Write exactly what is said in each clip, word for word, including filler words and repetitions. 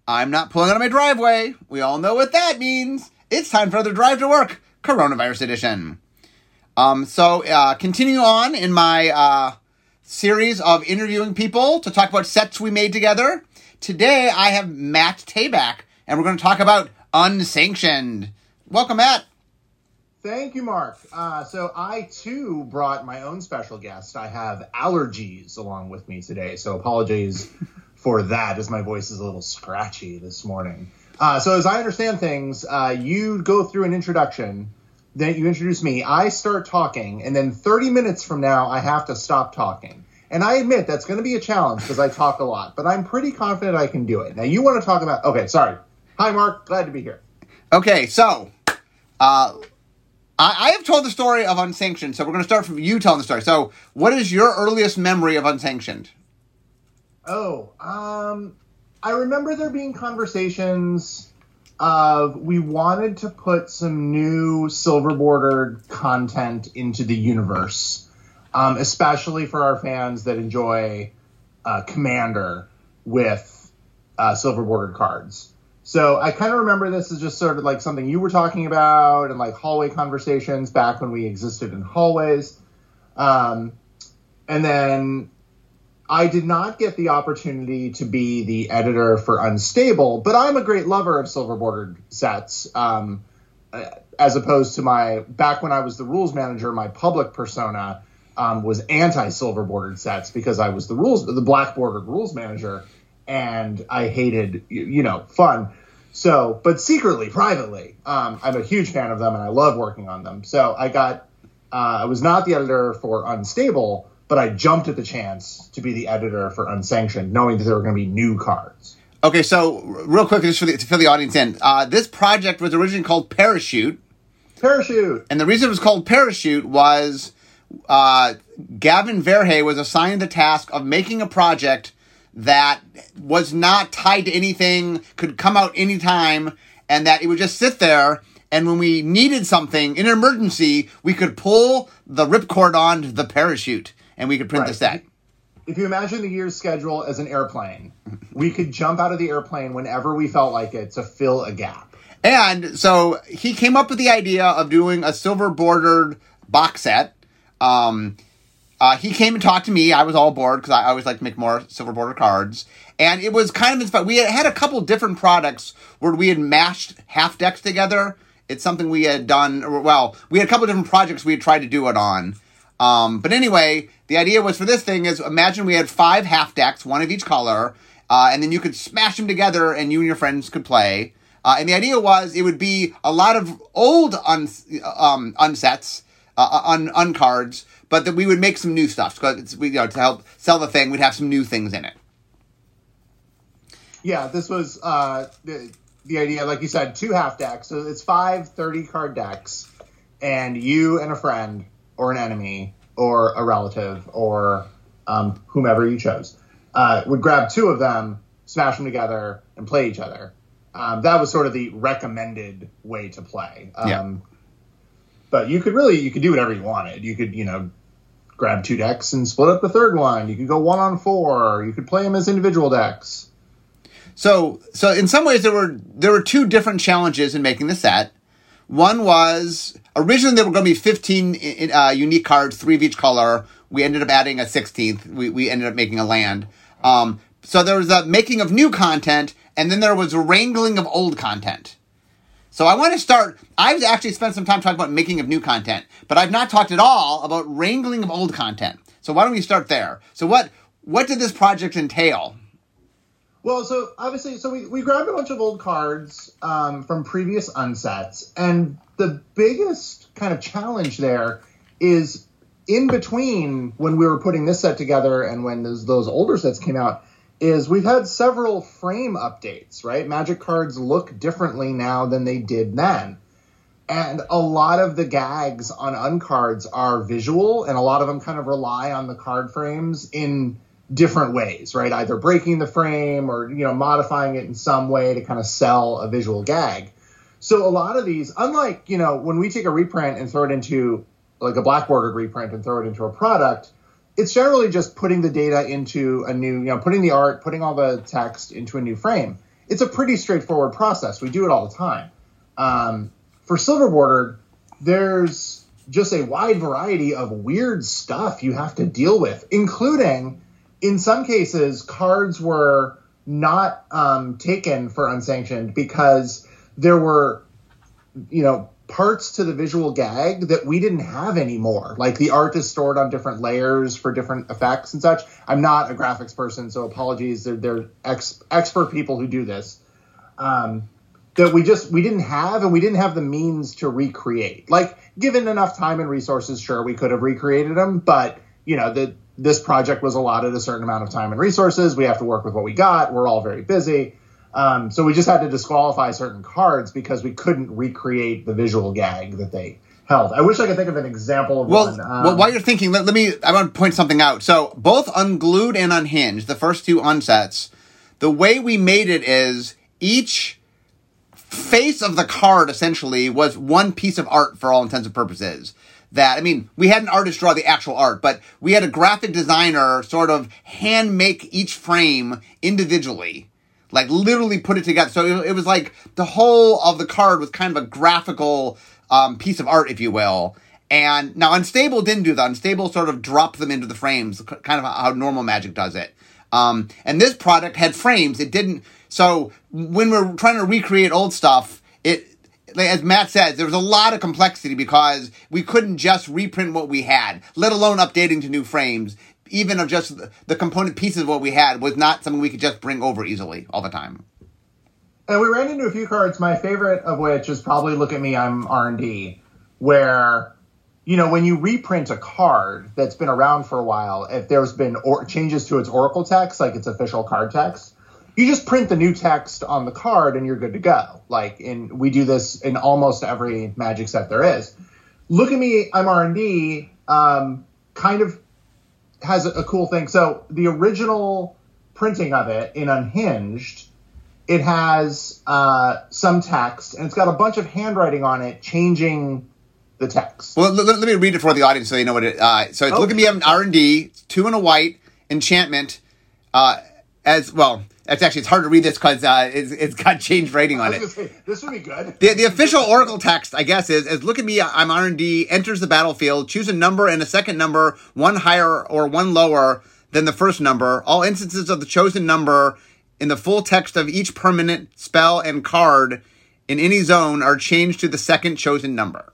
I'm not pulling out of my driveway. We all know what that means. It's time for another Drive to Work, Coronavirus Edition. Um, so, uh, continue on in my uh, series of interviewing people to talk about sets we made together. Today, I have Matt Tabak, and we're going to talk about Unsanctioned. Welcome, Matt. Thank you, Mark. Uh, so I, too, brought my own special guest. I have allergies along with me today, so apologies for that, as my voice is a little scratchy this morning. Uh, so as I understand things, uh, you go through an introduction, then you introduce me, I start talking, and then thirty minutes from now, I have to stop talking. And I admit that's going to be a challenge because I talk a lot, but I'm pretty confident I can do it. Now, you want to talk about... Okay, sorry. Hi, Mark. Glad to be here. Okay, so... Uh, I, I have told the story of Unsanctioned, so we're going to start from you telling the story. So, what is your earliest memory of Unsanctioned? Oh, um, I remember there being conversations of we wanted to put some new silver bordered content into the universe, um, especially for our fans that enjoy uh, Commander with uh, silver bordered cards. So I kind of remember this as just sort of like something you were talking about and like hallway conversations back when we existed in hallways. Um, and then I did not get the opportunity to be the editor for Unstable, but I'm a great lover of silver bordered sets. Um, as opposed to my, back when I was the rules manager, my public persona um, was anti-silver bordered sets because I was the rules, the black bordered rules manager, and I hated, you know, fun. So, but secretly, privately, um, I'm a huge fan of them and I love working on them. So I got, uh, I was not the editor for Unstable, but I jumped at the chance to be the editor for Unsanctioned, knowing that there were going to be new cards. Okay, so real quick, just for the, to fill the audience in, uh, this project was originally called Parachute. Parachute! And the reason it was called Parachute was uh, Gavin Verhey was assigned the task of making a project that was not tied to anything, could come out anytime, and that it would just sit there. And when we needed something in an emergency, we could pull the ripcord on the parachute, and we could print right. the set. If you imagine the year's schedule as an airplane, we could jump out of the airplane whenever we felt like it to fill a gap. And so he came up with the idea of doing a silver bordered box set. Um, uh, he came and talked to me. I was all bored because I always like to make more silver bordered cards. And it was kind of inspired. We had had a couple different products where we had mashed half decks together. It's something we had done, well, we had a couple of different projects we had tried to do it on. Um, but anyway, the idea was for this thing is, imagine we had five half decks, one of each color, uh, and then you could smash them together and you and your friends could play. Uh, and the idea was it would be a lot of old un, um, unsets, uh, un, uncards, but that we would make some new stuff. So it's, we, you know, to help sell the thing, we'd have some new things in it. Yeah, this was... Uh, the- The idea, like you said, two half decks. So it's five thirty-card decks, and you and a friend, or an enemy, or a relative, or um, whomever you chose, uh, would grab two of them, smash them together, and play each other. Um, that was sort of the recommended way to play. Um, yeah. But you could really, you could do whatever you wanted. You could, you know, grab two decks and split up the third one. You could go one on four. You could play them as individual decks. So, so in some ways, there were there were two different challenges in making the set. One was, originally there were going to be fifteen uh, unique cards, three of each color. We ended up adding a sixteenth. We we ended up making a land. Um, so there was a making of new content, and then there was a wrangling of old content. So I want to start, I've actually spent some time talking about making of new content, but I've not talked at all about wrangling of old content. So why don't we start there? So what what did this project entail? Well, so obviously, so we, we grabbed a bunch of old cards um, from previous unsets, and the biggest kind of challenge there is in between when we were putting this set together and when those, those older sets came out, is we've had several frame updates, right? Magic cards look differently now than they did then. And a lot of the gags on uncards are visual, and a lot of them kind of rely on the card frames in different ways, right? Either breaking the frame or, you know, modifying it in some way to kind of sell a visual gag. So a lot of these, unlike, you know, when we take a reprint and throw it into like a black bordered reprint and throw it into a product, it's generally just putting the data into a new, you know, putting the art, putting all the text into a new frame. it's a pretty straightforward process. We do it all the time. Um, for silver bordered, there's just a wide variety of weird stuff you have to deal with, including, in some cases, cards were not um, taken for unsanctioned because there were, you know, parts to the visual gag that we didn't have anymore. Like the art is stored on different layers for different effects and such. I'm not a graphics person, so apologies. They're, they're ex- expert people who do this. Um, that we just, we didn't have, and we didn't have the means to recreate. Like, given enough time and resources, sure, we could have recreated them, but, you know, the, this project was allotted a certain amount of time and resources. We have to work with what we got. We're all very busy. Um, so we just had to disqualify certain cards because we couldn't recreate the visual gag that they held. I wish I could think of an example of well, one. Um, well, while you're thinking, let, let me, I want to point something out. So both Unglued and Unhinged, the first two unsets, the way we made it is each face of the card essentially was one piece of art for all intents and purposes. That, I mean, we had an artist draw the actual art, but we had a graphic designer sort of hand make each frame individually. Like, literally put it together. So it, it was like the whole of the card was kind of a graphical um, piece of art, if you will. And now Unstable didn't do that. Unstable sort of dropped them into the frames, kind of how normal Magic does it. Um, and this product had frames. It didn't. So when we're trying to recreate old stuff, it, as Matt says, there was a lot of complexity because we couldn't just reprint what we had, let alone updating to new frames. Even of just the component pieces of what we had was not something we could just bring over easily all the time. And we ran into a few cards, my favorite of which is probably Look at Me, I'm R and D, where, you know, when you reprint a card that's been around for a while, if there's been or- changes to its Oracle text, like its official card text, you just print the new text on the card and you're good to go. Like, in we do this in almost every Magic set there is. Look at Me, I'm R and D um, kind of has a, a cool thing. So the original printing of it in Unhinged, it has uh, some text, and it's got a bunch of handwriting on it changing the text. Well, let, let me read it for the audience so they know what it. Uh, so it's oh. Look at Me, I'm R and D, two and a white, enchantment. Uh, as well, it's actually it's hard to read this because uh, it's, it's got changed writing on it. Say, this would be good. The, the official Oracle text, I guess, is, is Look at Me, I'm R and D, enters the battlefield, choose a number and a second number, one higher or one lower than the first number. All instances of the chosen number in the full text of each permanent spell and card in any zone are changed to the second chosen number.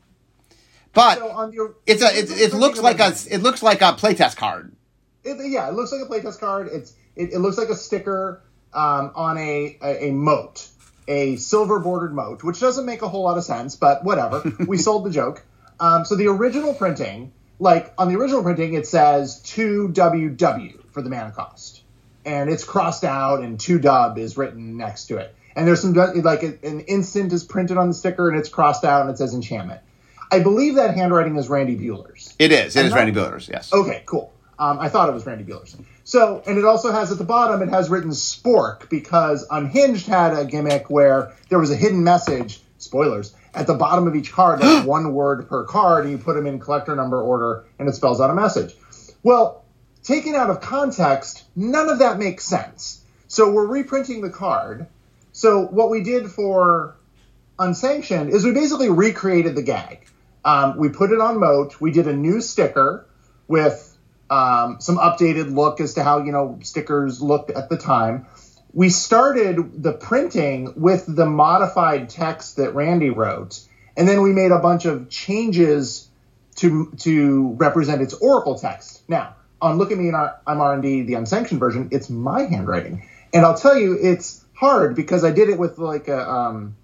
But so on your, it's a it, it looks like a it looks like a playtest card. It, yeah, it looks like a playtest card. It's It, it looks like a sticker um, on a, a, a moat, a silver bordered moat, which doesn't make a whole lot of sense, but whatever. We sold the joke. Um, so the original printing, like on the original printing, it says two W W for the mana cost. And it's crossed out and two dub is written next to it. And there's some, like an instant is printed on the sticker and it's crossed out and it says enchantment. I believe that handwriting is Randy Buehler's. It is. It I'm is not, Randy Buehler's, yes. Okay, cool. Um, I thought it was Randy Buehler's. So, and it also has at the bottom, it has written Spork because Unhinged had a gimmick where there was a hidden message, spoilers, at the bottom of each card, like one word per card, and you put them in collector number order, and it spells out a message. Well, taken out of context, none of that makes sense. So we're reprinting the card. So what we did for Unsanctioned is we basically recreated the gag. Um, we put it on Moat. We did a new sticker with Um, some updated look as to how, you know, stickers looked at the time. We started the printing with the modified text that Randy wrote, and then we made a bunch of changes to to represent its Oracle text. Now, on Look at Me, and I'm R and D, the unsanctioned version, it's my handwriting. And I'll tell you, it's hard because I did it with like a, um,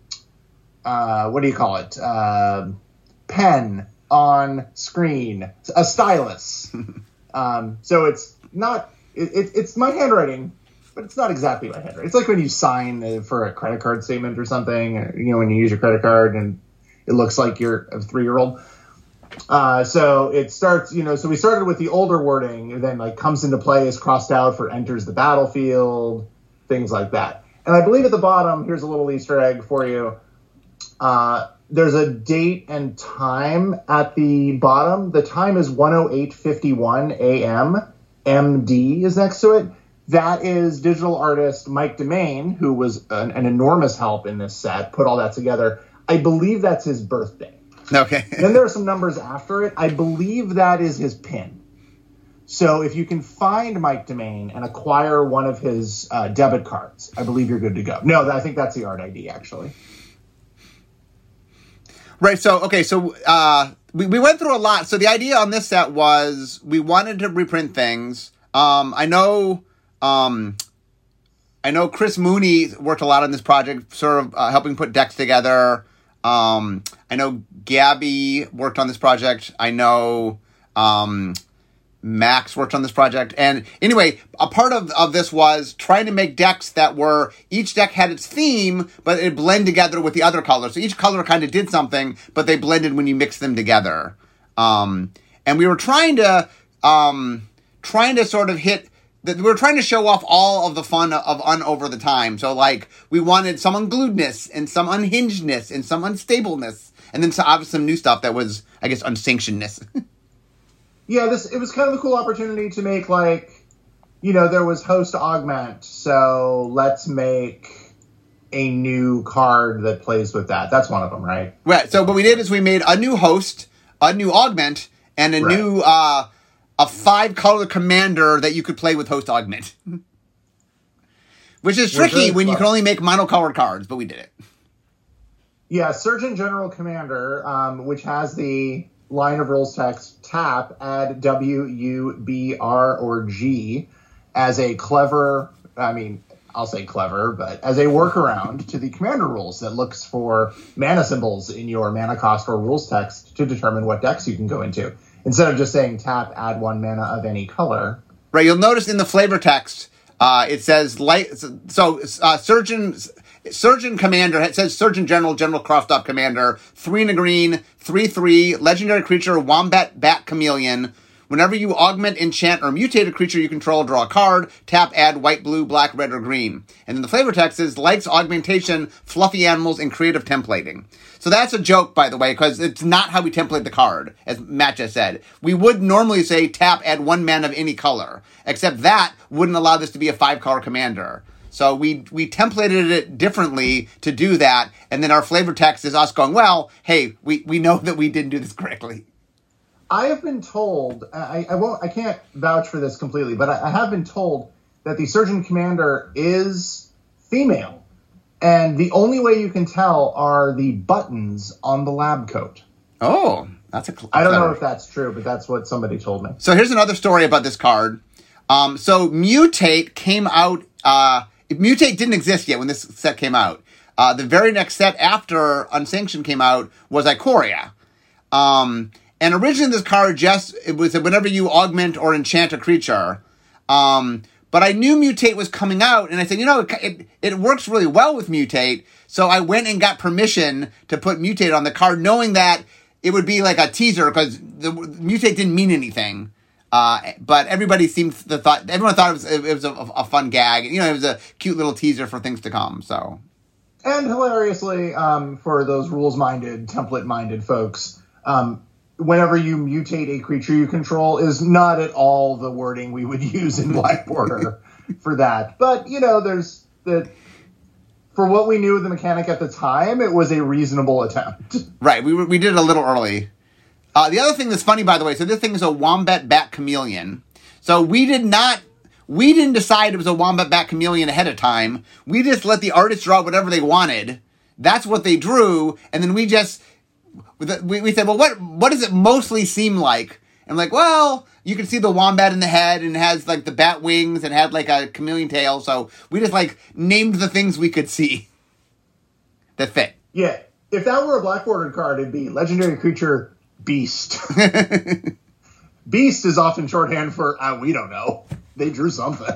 uh, what do you call it? Uh, pen on screen, a stylus. Um, so it's not, it, it, it's my handwriting, but it's not exactly my handwriting. It's like when you sign for a credit card statement or something, or, you know, when you use your credit card and it looks like you're a three-year-old. Uh, so it starts, you know, so we started with the older wording and then like comes into play is crossed out for enters the battlefield, things like that. And I believe at the bottom, here's a little Easter egg for you. Uh, There's a date and time at the bottom. The time is one oh eight fifty-one a.m. M D is next to it. that is digital artist Mike Demain, who was an, an enormous help in this set, put all that together. I believe that's his birthday. Okay. Then there are some numbers after it. I believe that is his pin. So if you can find Mike Demain and acquire one of his uh, debit cards, I believe you're good to go. No, I think that's the art I D, actually. Right. So, okay. So uh, we, we went through a lot. So the idea on this set was we wanted to reprint things. Um, I know... Um, I know Chris Mooney worked a lot on this project, sort of uh, helping put decks together. Um, I know Gabby worked on this project. I know um, Max worked on this project. And anyway, a part of, of this was trying to make decks that were, each deck had its theme, but it blended together with the other colors. So each color kind of did something, but they blended when you mix them together. Um, and we were trying to, um, trying to sort of hit, we were trying to show off all of the fun of Un Over the Time. So, like, we wanted some ungluedness and some unhingedness and some unstableness. And then some, obviously some new stuff that was, I guess, unsanctionedness. Yeah, this it was kind of a cool opportunity to make, like, you know, there was host augment. So let's make a new card that plays with that. That's one of them, right? Right. So what we did is we made a new host, a new augment, and a right. new... uh a five-color commander that you could play with Host Augment. Which is tricky when fun. You can only make monocolored cards, but we did it. Yeah, Surgeon General Commander, um, which has the line of rules text, tap, add W, U, B, R, or G as a clever, I mean, I'll say clever, but as a workaround to the commander rules that looks for mana symbols in your mana cost or rules text to determine what decks you can go into. Instead of just saying tap, add one mana of any color. Right, you'll notice in the flavor text, uh, it says, light. so uh, Surgeon Surgeon Commander, it says Surgeon General, General Crossed Up Commander, three and a green, three three, legendary creature, Wombat Bat Chameleon. Whenever you augment, enchant, or mutate a creature you control, draw a card, tap, add white, blue, black, red, or green. And then the flavor text is, likes augmentation, fluffy animals, and creative templating. So that's a joke, by the way, because it's not how we template the card, as Matt just said. We would normally say tap, add one mana of any color, except that wouldn't allow this to be a five-color commander. So we we templated it differently to do that, and then our flavor text is us going, well, hey, we, we know that we didn't do this correctly. I have been told, I, I won't, I can't vouch for this completely, but I, I have been told that the Surgeon Commander is female. And the only way you can tell are the buttons on the lab coat. Oh, that's a cl- I don't know if that's true, but that's what somebody told me. So here's another story about this card. Um, so Mutate came out, uh, Mutate didn't exist yet when this set came out. Uh, the very next set after Unsanctioned came out was Ikoria. Um, and originally this card just, it was whenever you augment or enchant a creature. Um, but I knew Mutate was coming out, and I said, you know, it, it, it works really well with Mutate. So I went and got permission to put Mutate on the card, knowing that it would be like a teaser, because the Mutate didn't mean anything. Uh, but everybody seemed to thought, everyone thought it was, it was a, a fun gag. You know, it was a cute little teaser for things to come, so. And hilariously, um, for those rules-minded, template-minded folks, um, whenever you mutate a creature you control is not at all the wording we would use in Black Border for that. But, you know, there's the, for what we knew of the mechanic at the time, it was a reasonable attempt. Right, we we did it a little early. Uh, the other thing that's funny, by the way, so this thing is a Wombat Bat Chameleon. So we did not, we didn't decide it was a Wombat Bat Chameleon ahead of time. We just let the artists draw whatever they wanted. That's what they drew, and then we just, we, we said, well, what what does it mostly seem like? And like, well, you can see the wombat in the head, and it has like the bat wings, and had like a chameleon tail, so we just like named the things we could see that fit. Yeah, if that were a Black Border card, it'd be legendary creature Beast. Beast is often shorthand for, uh, we don't know. They drew something.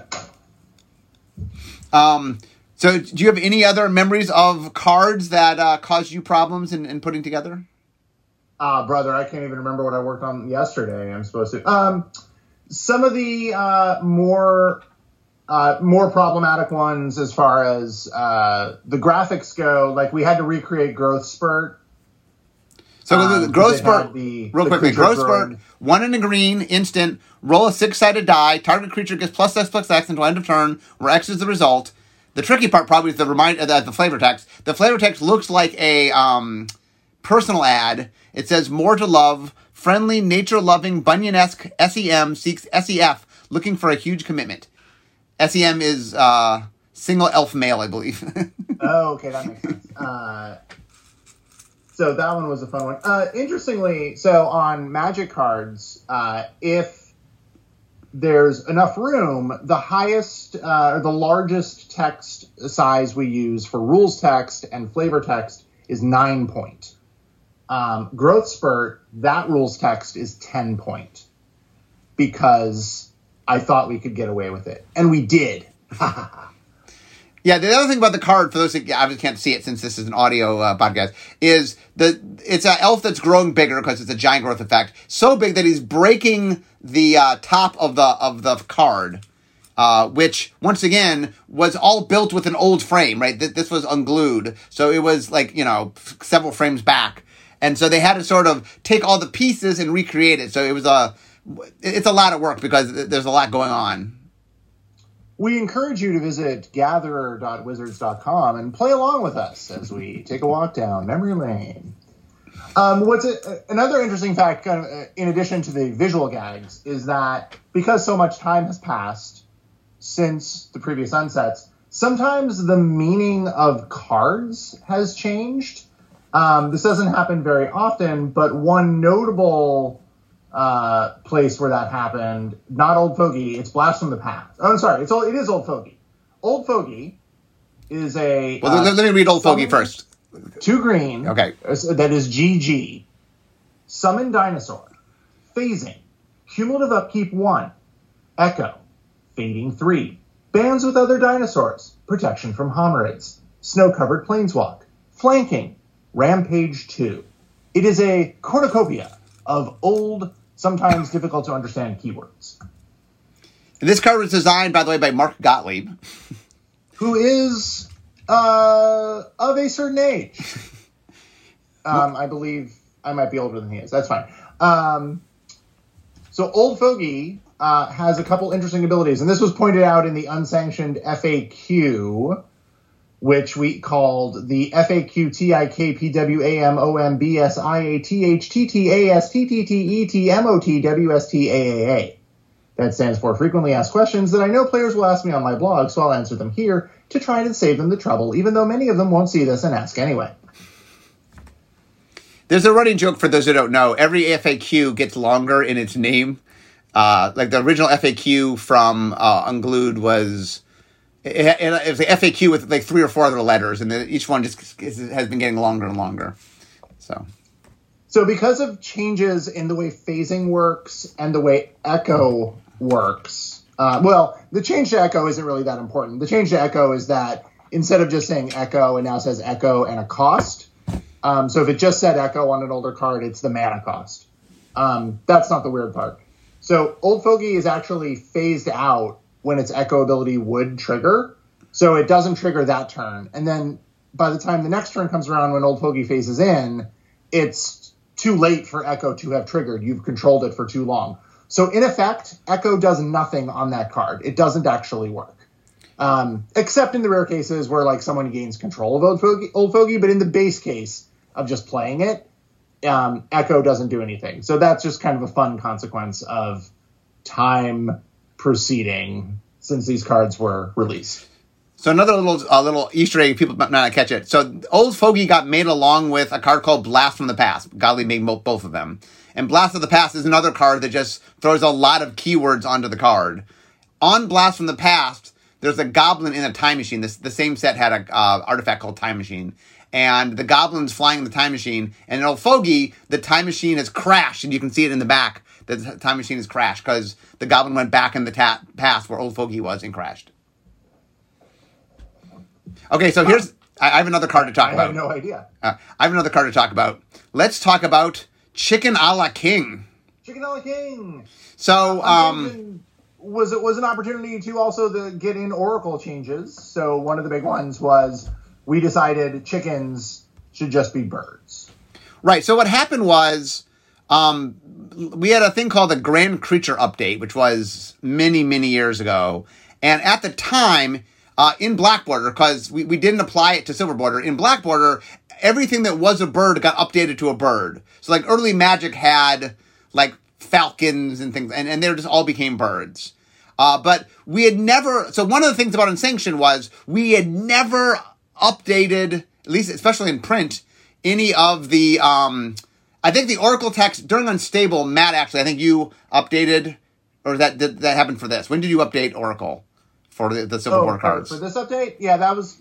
Um, so do you have any other memories of cards that uh, caused you problems in, in putting together? Uh, brother, I can't even remember what I worked on yesterday. I'm supposed to. Um, some of the uh, more uh, more problematic ones as far as uh, the graphics go, like we had to recreate Growth Spurt. So Um, the growth 'cause it spurt, had the- real the quickly, creature growth spurt, bird. one in a green, instant, roll a six-sided die, target creature gets plus X plus X until end of turn, where X is the result. The tricky part probably is the remind uh, the flavor text. The flavor text looks like a um, personal ad. It says, more to love, friendly, nature-loving, Bunyan-esque S E M seeks S E F, looking for a huge commitment. S E M is uh, single elf male, I believe. Oh, okay, that makes sense. Uh, so that one was a fun one. Uh, interestingly, so on Magic cards, uh, if there's enough room, the highest uh, or the largest text size we use for rules text and flavor text is nine point. Um, Growth Spurt, that rules text is ten point because I thought we could get away with it, and we did. Yeah, the other thing about the card, for those that obviously can't see it since this is an audio uh, podcast, is the it's an elf that's growing bigger because it's a giant growth effect. So big that he's breaking the uh, top of the of the card, uh, which once again was all built with an old frame. Right, Th- this was unglued, so it was like you know several frames back, and so they had to sort of take all the pieces and recreate it. So it was a it's a lot of work because there's a lot going on. We encourage you to visit gatherer dot wizards dot com and play along with us as we take a walk down memory lane. Um, what's a, another interesting fact, kind of, uh, in addition to the visual gags, is that because so much time has passed since the previous unsets, sometimes the meaning of cards has changed. Um, this doesn't happen very often, but one notable Uh, place where that happened, not Old Fogey, it's Blast from the Past. Oh, I'm sorry, it's old, it is Old Fogey. Old Fogey is a... Well, uh, let, let me read Old Fogey first. Two green. Okay. That is G G. Summon Dinosaur. Phasing. Cumulative Upkeep one. Echo. Fading three. Bands with other dinosaurs. Protection from Homerids. Snow-covered Planeswalk. Flanking. Rampage two. It is a cornucopia of old, sometimes difficult to understand keywords. And this card was designed, by the way, by Mark Gottlieb, who is uh, of a certain age. Um, I believe I might be older than he is. That's fine. Um, so Old Fogey uh, has a couple interesting abilities, and this was pointed out in the unsanctioned F A Q, which we called the F A Q T I K P W A M O M B S I A T H T T A S T T T E T M O T W S T A A A. That stands for Frequently Asked Questions that I know players will ask me on my blog, so I'll answer them here to try to save them the trouble, even though many of them won't see this and ask anyway. There's a running joke for those who don't know. Every F A Q gets longer in its name. Uh, like the original F A Q from uh, Unglued was... It, it was the F A Q with like three or four other letters, and the, each one just is, has been getting longer and longer. So, so because of changes in the way phasing works and the way Echo works, uh, well, the change to Echo isn't really that important. The change to Echo is that instead of just saying Echo, it now says Echo and a cost. Um, so if it just said Echo on an older card, it's the mana cost. Um, that's not the weird part. So Old Fogey is actually phased out when its Echo ability would trigger. So it doesn't trigger that turn. And then by the time the next turn comes around when Old Fogey phases in, it's too late for Echo to have triggered. You've controlled it for too long. So in effect, Echo does nothing on that card. It doesn't actually work. Um, except in the rare cases where like someone gains control of Old Fogey, Old Fogey, but in the base case of just playing it, um, Echo doesn't do anything. So that's just kind of a fun consequence of time proceeding since these cards were released. So another little uh, little Easter egg, people might not catch it. So Old Fogey got made along with a card called Blast from the Past. Godly made mo- both of them. And Blast of the Past is another card that just throws a lot of keywords onto the card. On Blast from the Past, there's a goblin in a time machine. This the same set had a uh, artifact called Time Machine. And the goblin's flying in the time machine. And in Old Fogey, the time machine has crashed, and you can see it in the back. The time machine has crashed because the goblin went back in the ta- past where Old Fogey was and crashed. Okay, so here's... I have another card to talk I about. I have no idea. Uh, I have another card to talk about. Let's talk about Chicken a la King. Chicken a la King. So, um... Was it was an opportunity to also the, get in Oracle changes. So one of the big ones was we decided chickens should just be birds. Right. So what happened was, um, we had a thing called the Grand Creature Update, which was many, many years ago. And at the time, uh, in Black Border, because we, we didn't apply it to Silver Border, in Black Border, everything that was a bird got updated to a bird. So like early Magic had like falcons and things, and, and they just all became birds. Uh, but we had never, so one of the things about Unsanctioned was we had never updated, at least especially in print, any of the, um, I think the Oracle text during Unstable, Matt, actually, I think you updated, or that that, that happened for this. When did you update Oracle for the, the Silver oh, Border cards? For this update? Yeah, that was,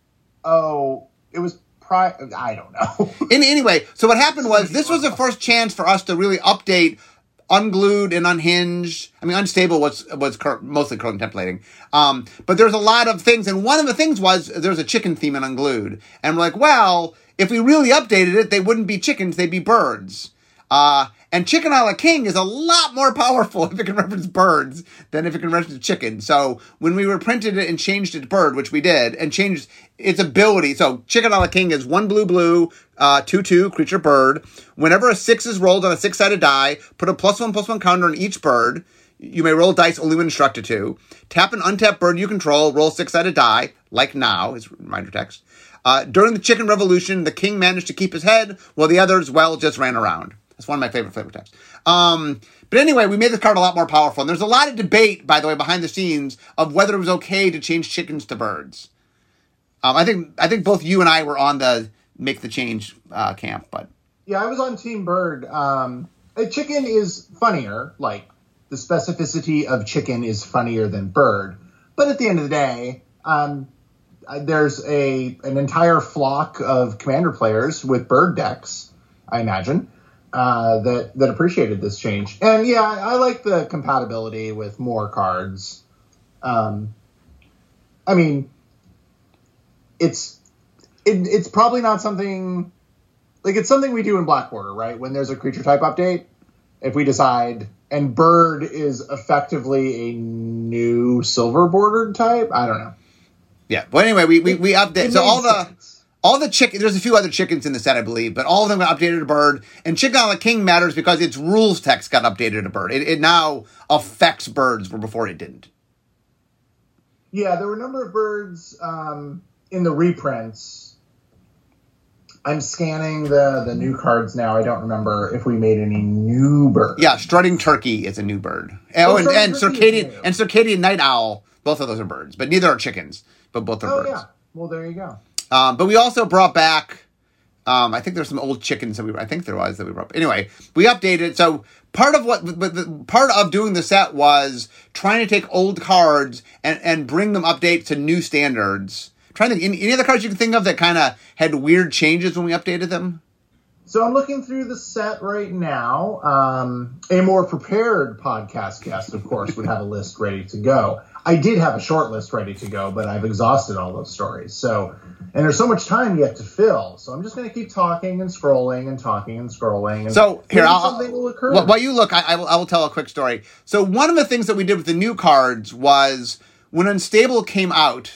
oh, it was pri- I don't know. In, anyway, so what happened was this was the first chance for us to really update Unglued and Unhinged. I mean, Unstable was was cur- mostly curling templating. Um, but there's a lot of things, and one of the things was there's a chicken theme in Unglued. And we're like, well, if we really updated it, they wouldn't be chickens, they'd be birds. Uh, and Chicken a la King is a lot more powerful if it can reference birds than if it can reference chicken. So when we reprinted it and changed it to bird, which we did, and changed its ability. So Chicken a la King is one blue, blue, uh, two, two, creature bird. Whenever a six is rolled on a six-sided die, put a plus one, plus one counter on each bird. You may roll dice only when instructed to. Tap an untapped bird you control, roll six-sided die, like now, is reminder text. Uh, during the Chicken Revolution, the king managed to keep his head, while the others, well, just ran around. That's one of my favorite flavor texts. Um, but anyway, we made this card a lot more powerful. And there's a lot of debate, by the way, behind the scenes of whether it was okay to change chickens to birds. Um, I think I think both you and I were on the make the change uh, camp, but yeah, I was on Team Bird. Um, a chicken is funnier. Like the specificity of chicken is funnier than bird. But at the end of the day, um, there's a an entire flock of Commander players with bird decks, I imagine. Uh, that that appreciated this change. And yeah, I, I like the compatibility with more cards. Um, I mean, it's it, it's probably not something like it's something we do in Black Border, right? When there's a creature type update, if we decide, and bird is effectively a new silver bordered type. I don't know. Yeah. Well, anyway, we we, we update. So all the. Sense. All the chicken, there's a few other chickens in the set, I believe, but all of them got updated to bird. And Chicken a la King matters because its rules text got updated to bird. It, it now affects birds where before it didn't. Yeah, there were a number of birds um, in the reprints. I'm scanning the, the new cards now. I don't remember if we made any new birds. Yeah, Strutting Turkey is a new bird. Oh, Oh, and, Strutting and Turkey is Circadian new. and Circadian Night Owl, both of those are birds, but neither are chickens, but both are Oh, birds. yeah. Well, there you go. Um, but we also brought back, um, I think there's some old chickens that we, I think there was that we brought. Anyway, we updated. So part of what, but the, part of doing the set was trying to take old cards and, and bring them update to new standards. Trying to think, any, any other cards you can think of that kind of had weird changes when we updated them? So I'm looking through the set right now. Um, a more prepared podcast guest, of course, would have a list ready to go. I did have a short list ready to go, but I've exhausted all those stories. So, and there's so much time yet to fill. So I'm just going to keep talking and scrolling and talking and scrolling. And So here, maybe I'll, something will occur. While you look, I, I, will, I will tell a quick story. So one of the things that we did with the new cards was when Unstable came out.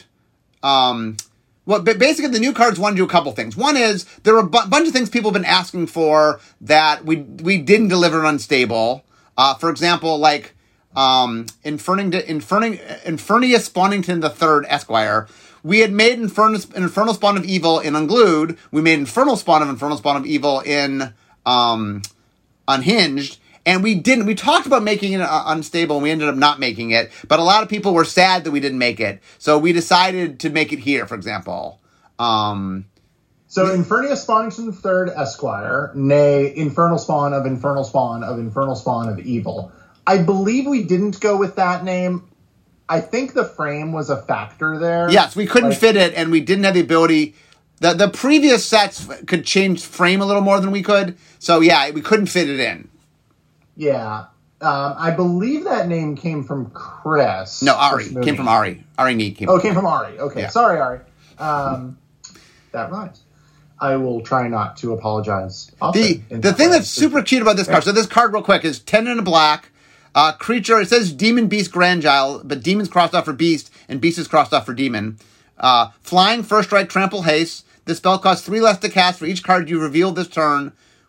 Um, well, but basically the new cards want to do a couple things. One is there are a bu- bunch of things people have been asking for that we we didn't deliver in Unstable. Uh, for example, like um, Inferning, Inferning, Infernius Spawnington the Third Esquire. We had made Infernal, Infernal Spawn of Evil in Unglued. We made Infernal Spawn of Infernal Spawn of Evil in um, Unhinged. And we didn't. We talked about making it uh, Unstable, and we ended up not making it. But a lot of people were sad that we didn't make it. So we decided to make it here, for example. Um, So Infernius Spawnington the Third Esquire, nay, Infernal Spawn of Infernal Spawn of Infernal Spawn of Evil. I believe we didn't go with that name. I think the frame was a factor there. yes, we couldn't Like- fit it, and we didn't have the ability. The, the previous sets could change frame a little more than we could. So, yeah, we couldn't fit it in. Yeah. Um, I believe that name came from Chris. No, Ari. Chris Mooney. Came from Ari. Ari Neat came Oh, from it came from Ari. Okay. Yeah. Sorry, Ari. Um, that rhymes. I will try not to apologize often. The in the that thing way. that's super cute about this card, so this card real quick is ten in a black, uh, creature, it says Demon Beast Grandgile, but Demon's crossed off for Beast, and Beast is crossed off for Demon. Uh, flying, first strike, trample, haste. This spell costs three less to cast for each card you reveal this turn.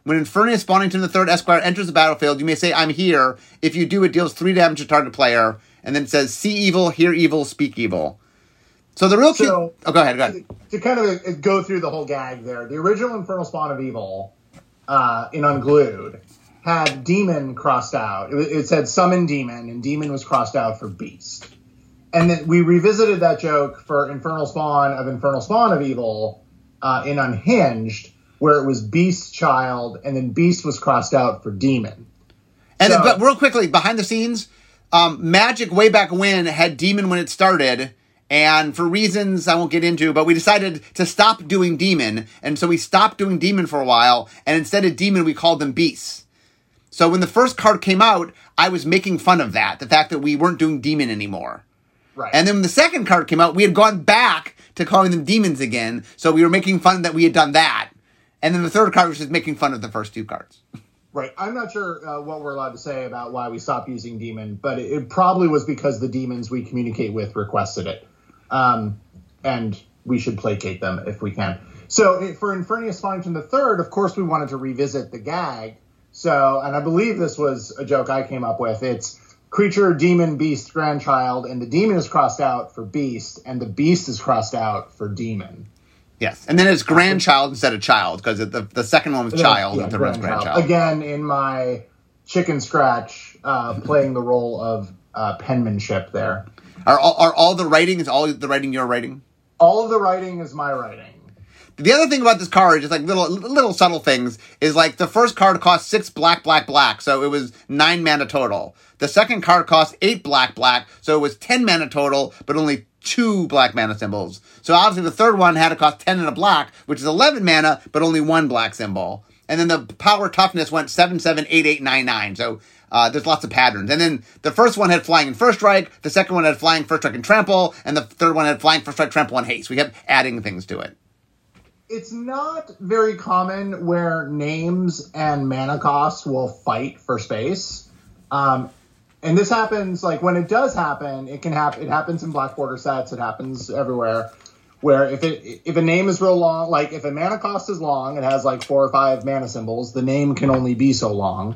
When Infernius Spawnington the Third Esquire enters the battlefield, you may say, I'm here. If you do, it deals three damage to target player. And then it says, see evil, hear evil, speak evil. So the real key... So, oh, go ahead, go ahead. To, to kind of go through the whole gag there, the original Infernal Spawn of Evil uh, in Unglued had Demon crossed out. It, it said Summon Demon, and Demon was crossed out for Beast. And then we revisited that joke for Infernal Spawn of Infernal Spawn of Evil uh, in Unhinged, where it was Beast Child, and then Beast was crossed out for Demon. And so, then, but real quickly, behind the scenes, um, Magic way back when had Demon when it started, and for reasons I won't get into, but we decided to stop doing Demon, and so we stopped doing Demon for a while, and instead of Demon, we called them Beasts. So when the first card came out, I was making fun of that, the fact that we weren't doing Demon anymore. Right. And then when the second card came out, we had gone back to calling them demons again, so we were making fun that we had done that. And then the third card was just making fun of the first two cards. Right. I'm not sure uh, what we're allowed to say about why we stopped using Demon, but it, it probably was because the demons we communicate with requested it. Um, and we should placate them if we can. So for Infernius Spawnington the Third, of course we wanted to revisit the gag. So, and I believe this was a joke I came up with. It's creature, demon, beast, grandchild, and the demon is crossed out for beast, and the beast is crossed out for demon. Yes, and then it's grandchild instead of child, because the the second one was child, yeah, and the third one's grandchild. Again, in my chicken scratch, uh, playing the role of uh, penmanship there. Are all, are all the writing, is all the writing your writing? All of the writing is my writing. The other thing about this card, just like little little subtle things, is like the first card cost six black, black, black, so it was nine mana total. The second card cost eight black, black, so it was ten mana total, but only two black mana symbols. So obviously the third one had to cost ten and a black, which is eleven mana, but only one black symbol. And then the power toughness went seven, seven, eight, eight, nine, nine. So uh, there's lots of patterns. And then the first one had flying and first strike, the second one had flying, first strike, and trample, and the third one had flying, first strike, trample, and haste. We kept adding things to it. It's not very common where names and mana costs will fight for space. Um, and this happens, like, when it does happen, it can happen. It happens in black border sets. It happens everywhere. Where if it if a name is real long, like if a mana cost is long, it has like four or five mana symbols, the name can only be so long.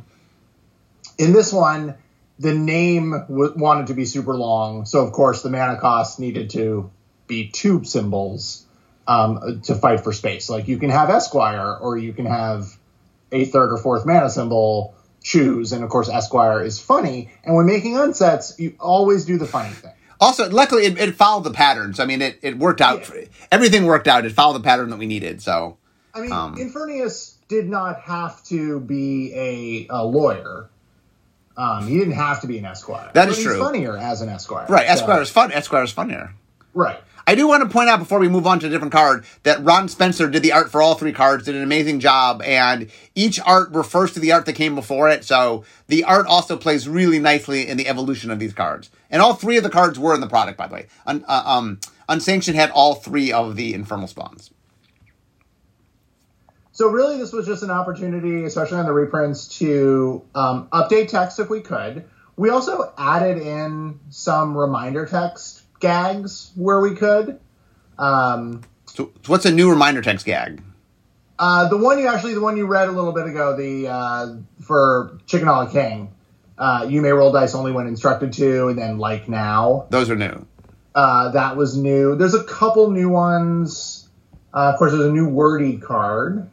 In this one, the name w- wanted to be super long, so of course the mana cost needed to be two symbols. Um, to fight for space. Like you can have Esquire or you can have a third or fourth mana symbol, choose. And of course, Esquire is funny. And when making unsets, you always do the funny thing. Also, luckily, it, it followed the patterns. I mean, it, it worked out. Yeah. For, everything worked out. It followed the pattern that we needed. So, I mean, um, Infernius did not have to be a, a lawyer. Um, he didn't have to be an Esquire. That is but true. He's funnier as an Esquire. Right. So. Esquire is fun. Esquire is funnier. Right. I do want to point out before we move on to a different card that Ron Spencer did the art for all three cards, did an amazing job, and each art refers to the art that came before it, so the art also plays really nicely in the evolution of these cards. And all three of the cards were in the product, by the way. Un- uh, um, Unsanctioned had all three of the Infernal Spawns. So really this was just an opportunity, especially on the reprints, to um, update text if we could. We also added in some reminder text gags where we could. Um, so, so what's a new reminder text gag? Uh, the one you actually, the one you read a little bit ago, the uh, for Chickenala King. Uh, you may roll dice only when instructed to, and then like now. Those are new. Uh, that was new. There's a couple new ones. Uh, of course, there's a new wordy card.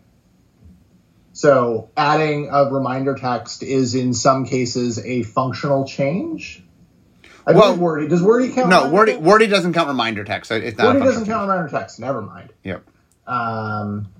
So adding a reminder text is in some cases a functional change. I well, wordy. Does wordy count? No, wordy text? wordy doesn't count reminder text. It's not wordy doesn't count reminder text. Never mind. Yep. Um.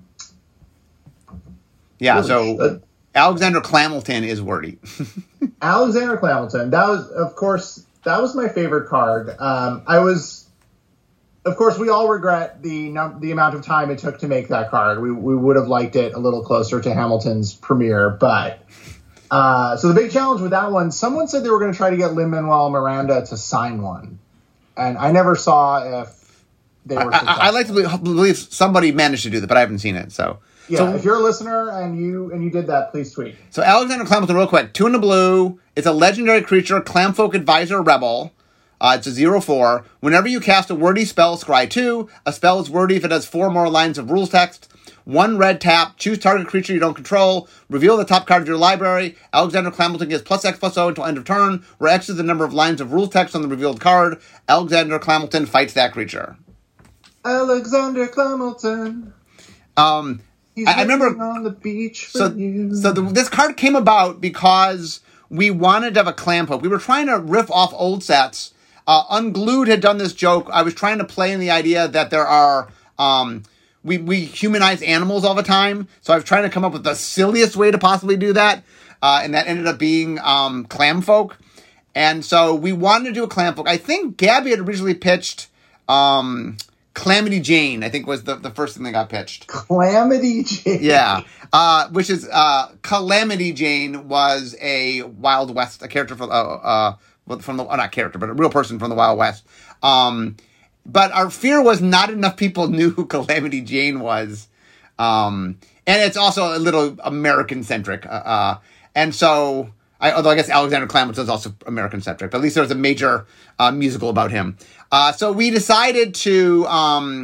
Yeah. Really so should. Alexander Clamilton is wordy. Alexander Clamilton. That was, of course, that was my favorite card. Um, I was, of course, we all regret the num- the amount of time it took to make that card. We we would have liked it a little closer to Hamilton's premiere, but. Uh, so the big challenge with that one, someone said they were going to try to get Lin-Manuel Miranda to sign one. And I never saw if they were I, I, I like to believe somebody managed to do that, but I haven't seen it. So yeah, so, if you're a listener and you and you did that, please tweet. So Alexander Clamilton, real quick, two in the blue. It's a legendary creature, Clamfolk Advisor Rebel. Uh, it's a zero four. Whenever you cast a wordy spell, scry two. A spell is wordy if it has four more lines of rules text. One red tap, choose target creature you don't control, reveal the top card of your library. Alexander Clamilton gets plus X plus O until end of turn, where X is the number of lines of rules text on the revealed card. Alexander Clamilton fights that creature. Alexander Clamilton. Um, He's I, I remember on the beach for so you. so the, this card came about because we wanted to have a clam poke. We were trying to riff off old sets. Uh, Unglued had done this joke. I was trying to play in the idea that there are um, we we humanize animals all the time. So I was trying to come up with the silliest way to possibly do that, uh, and that ended up being um, clam folk. And so we wanted to do a clam folk. I think Gabby had originally pitched. Um, Calamity Jane, I think, was the, the first thing that got pitched. Calamity Jane. Yeah. Uh, which is, uh, Calamity Jane was a Wild West, a character from, uh, uh, from the, oh, not character, but a real person from the Wild West. Um, but our fear was not enough people knew who Calamity Jane was. Um, and it's also a little American-centric. Uh, uh and so, I, although I guess Alexander Clamilton is also American-centric, but at least there was a major uh, musical about him. Uh, so we decided to, um,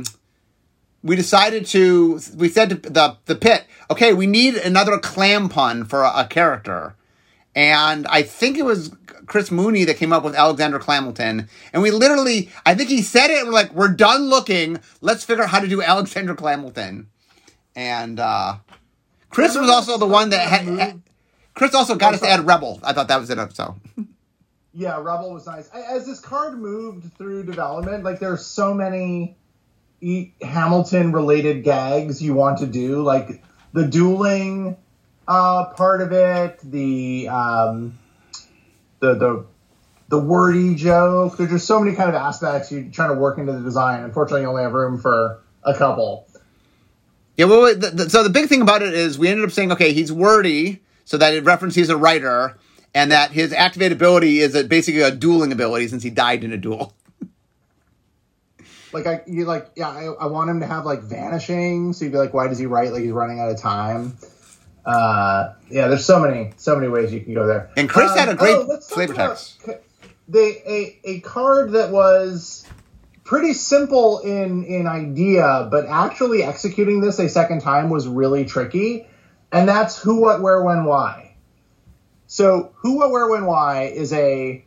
we decided to, we said to the, the pit, okay, we need another clam pun for a, a character. And I think it was Chris Mooney that came up with Alexander Clamilton. And we literally, I think he said it, and we're like, we're done looking. Let's figure out how to do Alexander Clamilton. And, uh, Chris was also the one that had, had Chris also got us to add Rebel. I thought that was it, so. Yeah, Rebel was nice. As this card moved through development, like there's so many e- Hamilton-related gags you want to do, like the dueling uh, part of it, the um, the the the wordy joke. There's just so many kind of aspects you're trying to work into the design. Unfortunately, you only have room for a couple. Yeah, well, the, the, so the big thing about it is we ended up saying, okay, he's wordy, so that it references he's a writer. And that his activate ability is a, basically a dueling ability since he died in a duel. Like I, you like, yeah, I, I want him to have like vanishing. So you'd be like, why does he write like he's running out of time? Uh, yeah, there's so many, so many ways you can go there. And Chris um, had a great oh, flavor text. They a a card that was pretty simple in in idea, but actually executing this a second time was really tricky. And that's Who, What, Where, When, Why. So, Who, What, Where, When, Why is a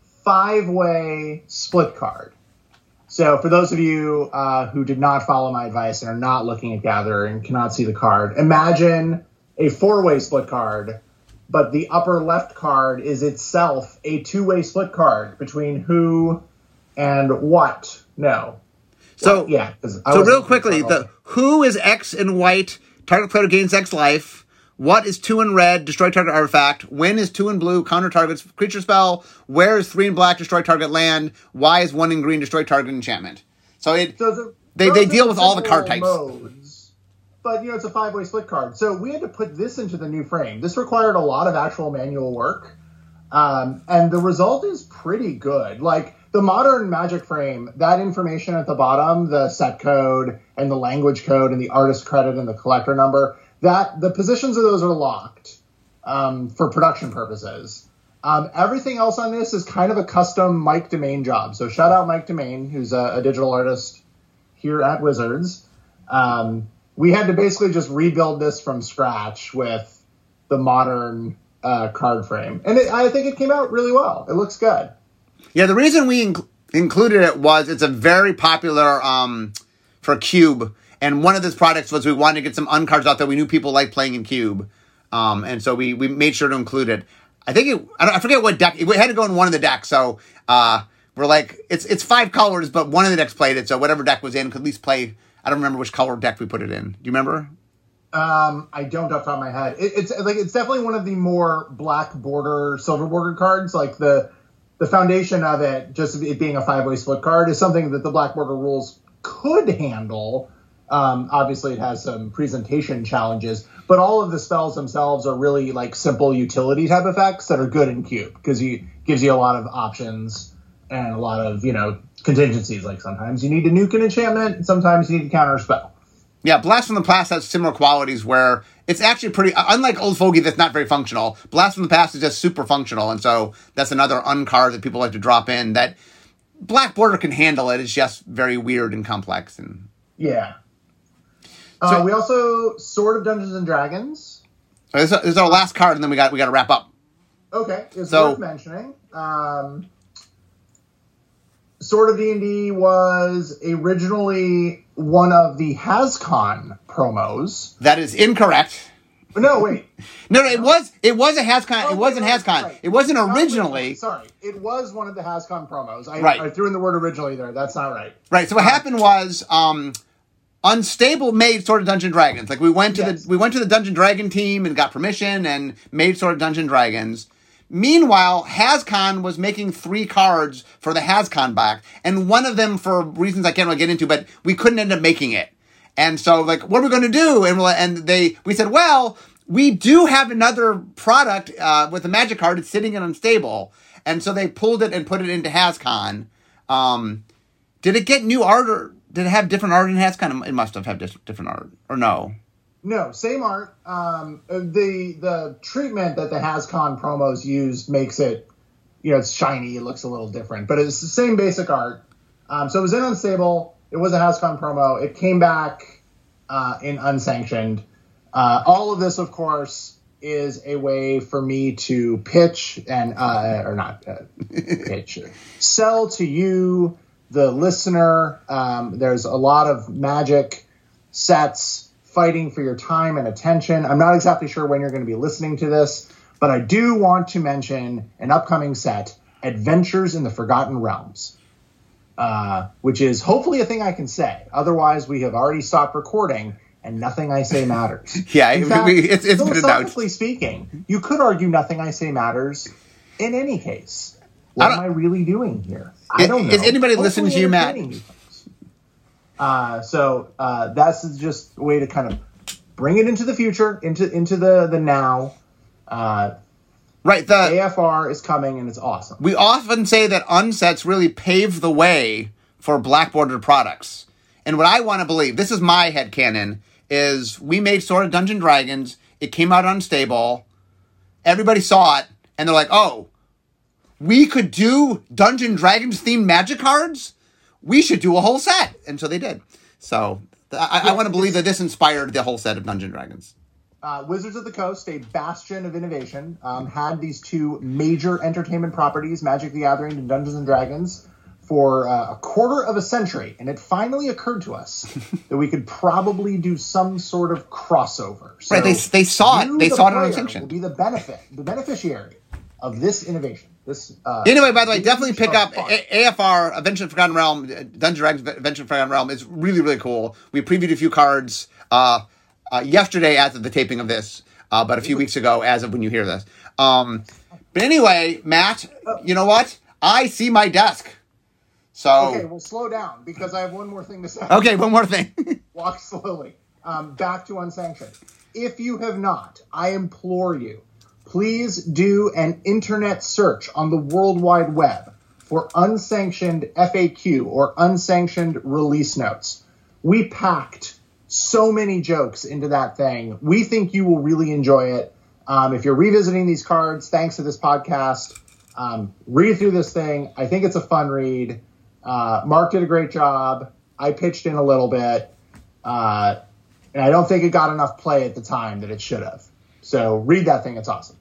five-way split card. So, for those of you uh, who did not follow my advice and are not looking at Gather and cannot see the card, imagine a four-way split card, but the upper left card is itself a two-way split card between Who and What. No. So, well, yeah. So, real quickly, the Who is X in white, target player gains X life. What is two in red, destroy target artifact. When is two in blue, counter target's creature spell. Where is three in black, destroy target land. Why is one in green, destroy target enchantment. So it so the, they, they deal with all the card types. Modes, but, you know, it's a five-way split card. So we had to put this into the new frame. This required a lot of actual manual work. Um, and the result is pretty good. Like, the modern Magic frame, that information at the bottom, the set code and the language code and the artist credit and the collector number, that the positions of those are locked um, for production purposes. Um, everything else on this is kind of a custom Mike Domain job. So shout out Mike Domain, who's a, a digital artist here at Wizards. Um, we had to basically just rebuild this from scratch with the modern uh, card frame. And it, I think it came out really well. It looks good. Yeah, the reason we inc- included it was it's a very popular um, for Cube. And one of those products was we wanted to get some uncards out there. We knew people like playing in Cube. Um, and so we, we made sure to include it. I think it, I, don't, I forget what deck, it had to go in one of the decks. So uh, we're like, it's it's five colors, but one of the decks played it. So whatever deck was in could at least play, I don't remember which color deck we put it in. Do you remember? Um, I don't off the top of my head. It, it's like, it's definitely one of the more black border, silver border cards. Like the, the foundation of it, just it being a five-way split card, is something that the black border rules could handle. Um, obviously, it has some presentation challenges, but all of the spells themselves are really like simple utility type effects that are good in Cube because he gives you a lot of options and a lot of, you know, contingencies. Like sometimes you need to nuke an enchantment, and sometimes you need to counter a spell. Yeah, Blast from the Past has similar qualities where it's actually pretty, unlike Old Fogey that's not very functional, Blast from the Past is just super functional, and so that's another uncard that people like to drop in that Black Border can handle it. It's just very weird and complex. And yeah. Uh, we also Sword of Dungeons and Dragons. This is our last card, and then we got we got to wrap up. Okay, it's So- worth mentioning. Um, Sword of D and D was originally one of the HasCon promos. That is incorrect. No, wait. No, no, it was it was a HasCon. Oh, it wasn't right, HasCon. right. It wasn't Not originally. originally, Sorry, it was one of the HasCon promos. I, Right. I threw in the word originally there. That's not right. Right. So what happened was, um, Unstable made Sword of Dungeon Dragons. Like we went to Yes. the we went to the Dungeon Dragon team and got permission and made Sword of Dungeon Dragons. Meanwhile, HasCon was making three cards for the HasCon box, and one of them, for reasons I can't really get into, but we couldn't end up making it. And so, like, what are we going to do? And we're, and they we said, well, we do have another product uh, with a Magic card. It's sitting in Unstable, and so they pulled it and put it into HasCon. Um, did it get new art, or did it have different art in HasCon? It must have had dis- different art, or no? No, same art. Um, the the treatment that the HasCon promos used makes it, you know, it's shiny. It looks a little different, but it's the same basic art. Um, so it was in Unstable. It was a HasCon promo. It came back uh, in Unsanctioned. Uh, all of this, of course, is a way for me to pitch and uh, or not uh, pitch, sell to you, the listener. Um, there's a lot of Magic sets fighting for your time and attention. I'm not exactly sure when you're going to be listening to this, but I do want to mention an upcoming set, Adventures in the Forgotten Realms, uh, which is hopefully a thing I can say. Otherwise, we have already stopped recording, and nothing I say matters. Yeah, in we- fact, we- it's- it's been announced. philosophically speaking, you could argue nothing I say matters in any case. What I am don't- I really doing here? I Is- don't know. is anybody listening Hopefully to you, Matt? entertaining you folks. Uh, so uh, that's just a way to kind of bring it into the future, into into the the now. Uh, Right. The A F R is coming, and it's awesome. we often say that unsets really pave the way for black bordered products. And what I want to believe, this is my headcanon, is we made Sword of Dungeon Dragons. It came out Unstable. Everybody saw it, and they're like, oh, we could do Dungeon Dragons themed Magic cards? We should do a whole set. And so they did. So th- I, I want to believe that this inspired the whole set of Dungeon Dragons. Uh, Wizards of the Coast, a bastion of innovation, um, had these two major entertainment properties, Magic the Gathering and Dungeons and Dragons, for uh, a quarter of a century. And it finally occurred to us that we could probably do some sort of crossover. So Right, they- they saw it. you, They the saw it on player, Unsanctioned. will be the benefit, the beneficiary of this innovation. This uh, Anyway, by the way, definitely pick of up fun. A- AFR, Adventure in the Forgotten Realm, uh, Dungeon Dragons Adventure in the Forgotten Realm is really, really cool. We previewed a few cards uh, uh, yesterday as of the taping of this, uh, but a few weeks ago as of when you hear this. Um, but anyway, Matt, you know what? I see my desk. So, Okay, well, slow down, because I have one more thing to say. okay, one more thing. Walk slowly. Um, back to Unsanctioned. If you have not, I implore you, please do an internet search on the World Wide Web for unsanctioned F A Q or unsanctioned release notes. We packed so many jokes into that thing. We think you will really enjoy it. Um, if you're revisiting these cards, thanks to this podcast, um, read through this thing. I think it's a fun read. Uh, Mark did a great job. I pitched in a little bit. Uh, and I don't think it got enough play at the time that it should have. So read that thing. It's awesome.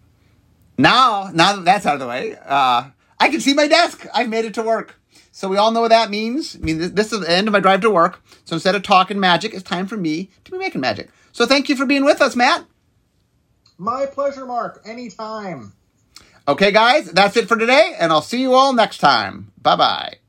now, now that that's out of the way, uh, I can see my desk. I've made it to work. So we all know what that means. I mean, this, this is the end of my drive to work. So instead of talking magic, it's time for me to be making magic. So thank you for being with us, Matt. My pleasure, Mark. Anytime. Okay, guys, that's it for today, and I'll see you all next time. Bye-bye.